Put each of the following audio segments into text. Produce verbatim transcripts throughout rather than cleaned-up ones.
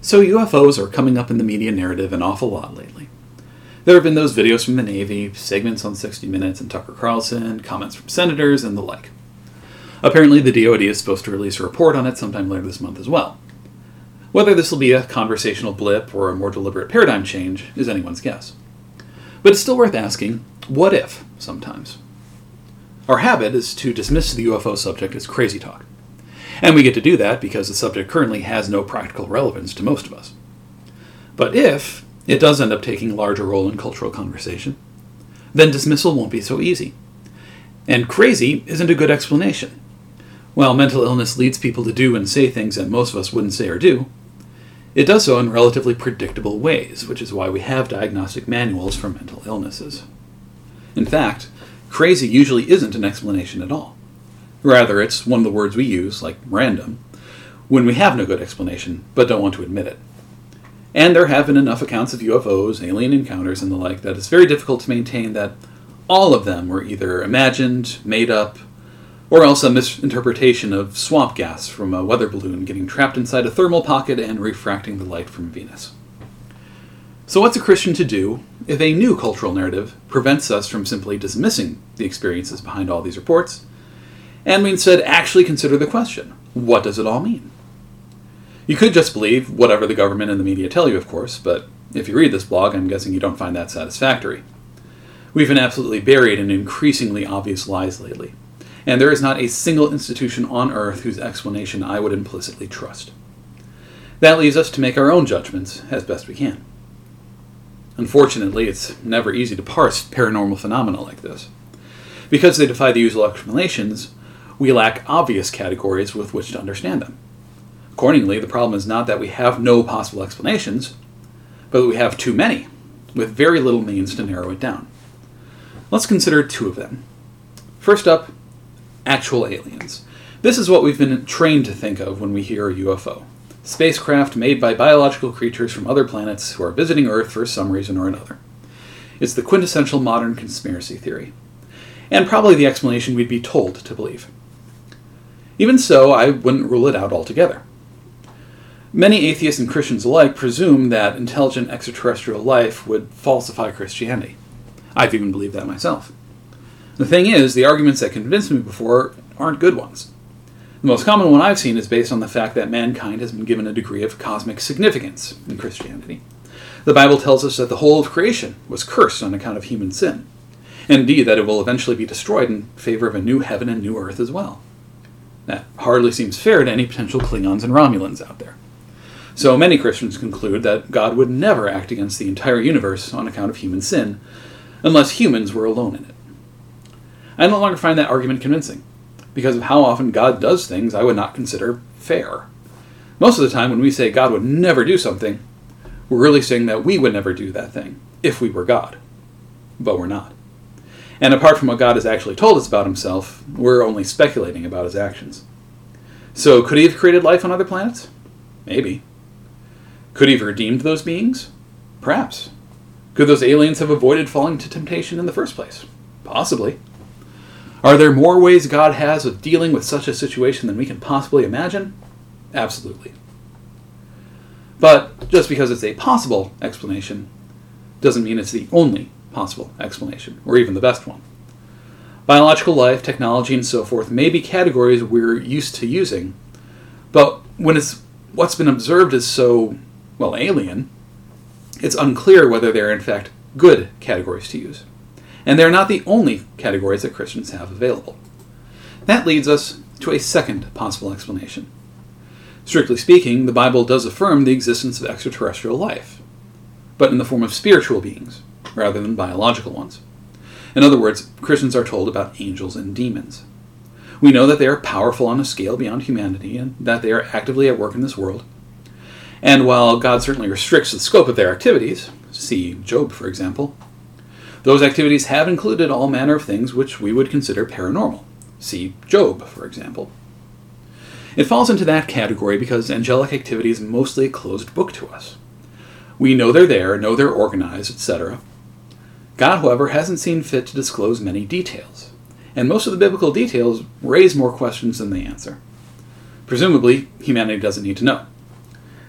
So U F Os are coming up in the media narrative an awful lot lately. There have been those videos from the Navy, segments on sixty minutes and Tucker Carlson, comments from senators, and the like. Apparently the D O D is supposed to release a report on it sometime later this month as well. Whether this will be a conversational blip or a more deliberate paradigm change is anyone's guess. But it's still worth asking, what if, sometimes? Our habit is to dismiss the U F O subject as crazy talk. And we get to do that because the subject currently has no practical relevance to most of us. But if it does end up taking a larger role in cultural conversation, then dismissal won't be so easy. And crazy isn't a good explanation. While mental illness leads people to do and say things that most of us wouldn't say or do, it does so in relatively predictable ways, which is why we have diagnostic manuals for mental illnesses. In fact, crazy usually isn't an explanation at all. Rather, it's one of the words we use, like random, when we have no good explanation, but don't want to admit it. And there have been enough accounts of U F Os, alien encounters, and the like that it's very difficult to maintain that all of them were either imagined, made up, or else a misinterpretation of swamp gas from a weather balloon getting trapped inside a thermal pocket and refracting the light from Venus. So what's a Christian to do if a new cultural narrative prevents us from simply dismissing the experiences behind all these reports, and we instead actually consider the question, what does it all mean? You could just believe whatever the government and the media tell you, of course, but if you read this blog, I'm guessing you don't find that satisfactory. We've been absolutely buried in increasingly obvious lies lately, and there is not a single institution on Earth whose explanation I would implicitly trust. That leaves us to make our own judgments as best we can. Unfortunately, it's never easy to parse paranormal phenomena like this. Because they defy the usual explanations, we lack obvious categories with which to understand them. Accordingly, the problem is not that we have no possible explanations, but that we have too many, with very little means to narrow it down. Let's consider two of them. First up, actual aliens. This is what we've been trained to think of when we hear a U F O. Spacecraft made by biological creatures from other planets who are visiting Earth for some reason or another. It's the quintessential modern conspiracy theory, and probably the explanation we'd be told to believe. Even so, I wouldn't rule it out altogether. Many atheists and Christians alike presume that intelligent extraterrestrial life would falsify Christianity. I've even believed that myself. The thing is, the arguments that convinced me before aren't good ones. The most common one I've seen is based on the fact that mankind has been given a degree of cosmic significance in Christianity. The Bible tells us that the whole of creation was cursed on account of human sin, and indeed that it will eventually be destroyed in favor of a new heaven and new earth as well. That hardly seems fair to any potential Klingons and Romulans out there. So many Christians conclude that God would never act against the entire universe on account of human sin, unless humans were alone in it. I no longer find that argument convincing, because of how often God does things I would not consider fair. Most of the time when we say God would never do something, we're really saying that we would never do that thing, if we were God. But we're not. And apart from what God has actually told us about himself, we're only speculating about his actions. So could he have created life on other planets? Maybe. Could he have redeemed those beings? Perhaps. Could those aliens have avoided falling to temptation in the first place? Possibly. Are there more ways God has of dealing with such a situation than we can possibly imagine? Absolutely. But just because it's a possible explanation doesn't mean it's the only possible explanation, or even the best one. Biological life, technology, and so forth may be categories we're used to using, but when it's what's been observed is so, well, alien, it's unclear whether they're in fact good categories to use. And they're not the only categories that Christians have available. That leads us to a second possible explanation. Strictly speaking, the Bible does affirm the existence of extraterrestrial life, but in the form of spiritual beings, rather than biological ones. In other words, Christians are told about angels and demons. We know that they are powerful on a scale beyond humanity, and that they are actively at work in this world. And while God certainly restricts the scope of their activities, see Job for example, those activities have included all manner of things which we would consider paranormal. See Job, for example. It falls into that category because angelic activity is mostly a closed book to us. We know they're there, know they're organized, et cetera. God, however, hasn't seen fit to disclose many details, and most of the biblical details raise more questions than they answer. Presumably, humanity doesn't need to know.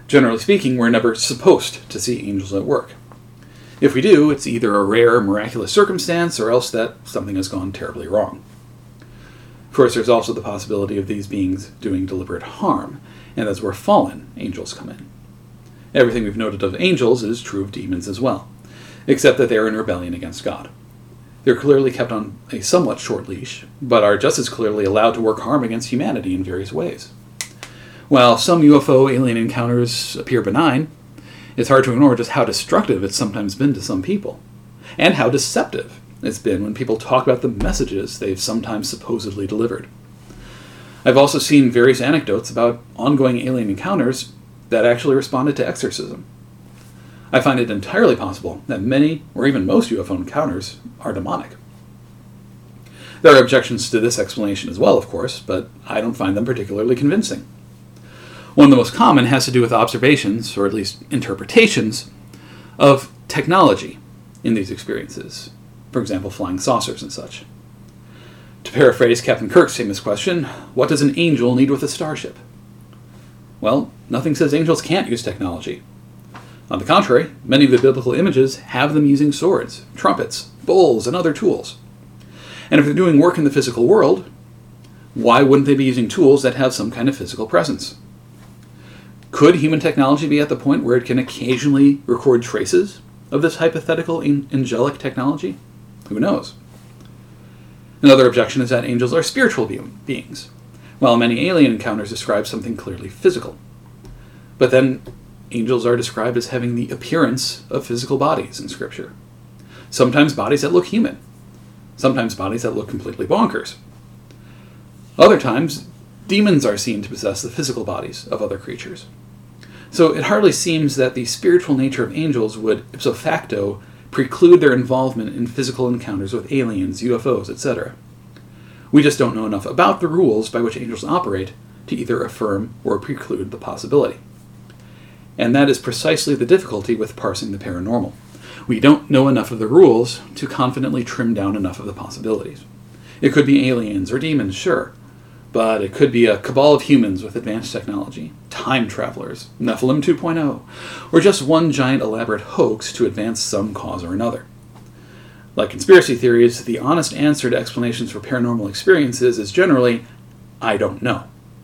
Generally speaking, we're never supposed to see angels at work. If we do, it's either a rare, miraculous circumstance or else that something has gone terribly wrong. Of course, there's also the possibility of these beings doing deliberate harm, and that's where fallen angels come in. Everything we've noted of angels is true of demons as well, except that they are in rebellion against God. They're clearly kept on a somewhat short leash, but are just as clearly allowed to work harm against humanity in various ways. While some U F O alien encounters appear benign, it's hard to ignore just how destructive it's sometimes been to some people, and how deceptive it's been when people talk about the messages they've sometimes supposedly delivered. I've also seen various anecdotes about ongoing alien encounters that actually responded to exorcism. I find it entirely possible that many, or even most U F O encounters are demonic. There are objections to this explanation as well, of course, but I don't find them particularly convincing. One of the most common has to do with observations, or at least interpretations, of technology in these experiences. For example, flying saucers and such. To paraphrase Captain Kirk's famous question, what does an angel need with a starship? Well, nothing says angels can't use technology. On the contrary, many of the biblical images have them using swords, trumpets, bowls, and other tools. And if they're doing work in the physical world, why wouldn't they be using tools that have some kind of physical presence? Could human technology be at the point where it can occasionally record traces of this hypothetical angelic technology? Who knows? Another objection is that angels are spiritual be- beings, while many alien encounters describe something clearly physical. But then, angels are described as having the appearance of physical bodies in Scripture. Sometimes bodies that look human. Sometimes bodies that look completely bonkers. Other times, demons are seen to possess the physical bodies of other creatures. So it hardly seems that the spiritual nature of angels would, ipso facto, preclude their involvement in physical encounters with aliens, U F Os, et cetera. We just don't know enough about the rules by which angels operate to either affirm or preclude the possibility. And that is precisely the difficulty with parsing the paranormal. We don't know enough of the rules to confidently trim down enough of the possibilities. It could be aliens or demons, sure, but it could be a cabal of humans with advanced technology, time travelers, Nephilim two point oh, or just one giant elaborate hoax to advance some cause or another. Like conspiracy theories, the honest answer to explanations for paranormal experiences is generally, I don't know.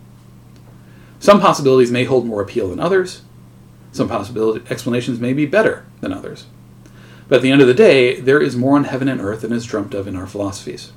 Some possibilities may hold more appeal than others. Some possibility explanations may be better than others. But at the end of the day, there is more on heaven and earth than is dreamt of in our philosophies.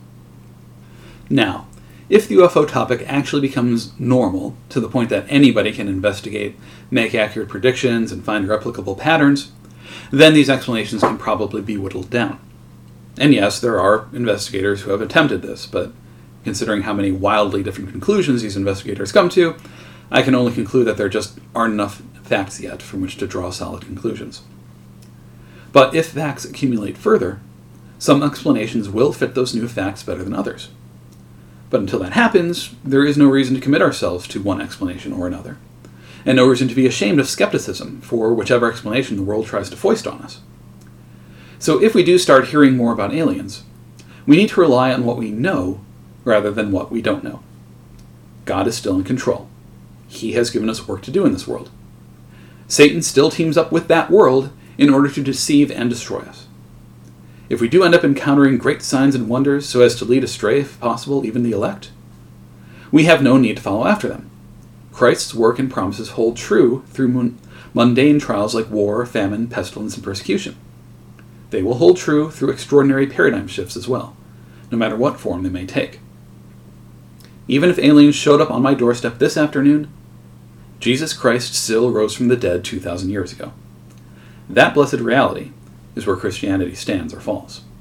Now, if the U F O topic actually becomes normal to the point that anybody can investigate, make accurate predictions, and find replicable patterns, then these explanations can probably be whittled down. And yes, there are investigators who have attempted this, but considering how many wildly different conclusions these investigators come to, I can only conclude that there just aren't enough facts yet from which to draw solid conclusions. But if facts accumulate further, some explanations will fit those new facts better than others. But until that happens, there is no reason to commit ourselves to one explanation or another, and no reason to be ashamed of skepticism for whichever explanation the world tries to foist on us. So if we do start hearing more about aliens, we need to rely on what we know rather than what we don't know. God is still in control. He has given us work to do in this world. Satan still teams up with that world in order to deceive and destroy us. If we do end up encountering great signs and wonders so as to lead astray, if possible, even the elect, we have no need to follow after them. Christ's work and promises hold true through mundane trials like war, famine, pestilence, and persecution. They will hold true through extraordinary paradigm shifts as well, no matter what form they may take. Even if aliens showed up on my doorstep this afternoon, Jesus Christ still rose from the dead two thousand years ago. That blessed reality is where Christianity stands or falls.